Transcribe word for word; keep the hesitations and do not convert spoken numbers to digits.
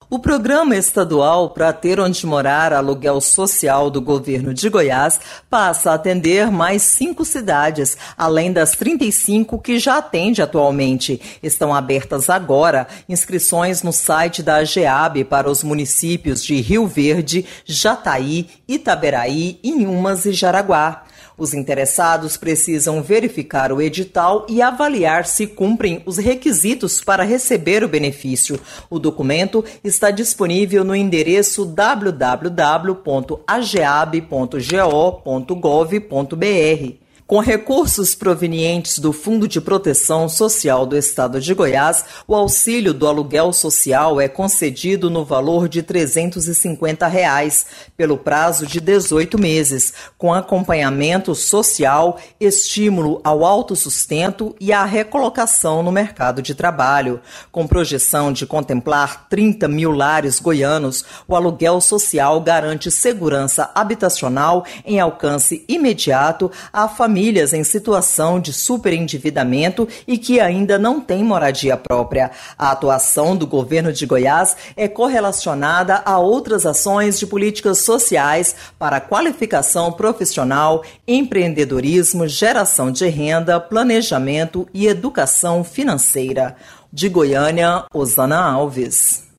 O Programa Estadual para Ter Onde Morar Aluguel Social do Governo de Goiás passa a atender mais cinco cidades, além das trinta e cinco que já atende atualmente. Estão abertas agora inscrições no site da AGEAB para os municípios de Rio Verde, Jataí, Itaberaí, Inhumas e Jaraguá. Os interessados precisam verificar o edital e avaliar se cumprem os requisitos para receber o benefício. O documento está disponível no endereço w w w ponto ageab ponto go ponto gov ponto b r. Com recursos provenientes do Fundo de Proteção Social do Estado de Goiás, o auxílio do aluguel social é concedido no valor de trezentos e cinquenta reais, pelo prazo de dezoito meses, com acompanhamento social, estímulo ao autossustento e à recolocação no mercado de trabalho. Com projeção de contemplar trinta mil lares goianos, o aluguel social garante segurança habitacional em alcance imediato à família famílias em situação de superendividamento e que ainda não têm moradia própria. A atuação do governo de Goiás é correlacionada a outras ações de políticas sociais para qualificação profissional, empreendedorismo, geração de renda, planejamento e educação financeira. De Goiânia, Osana Alves.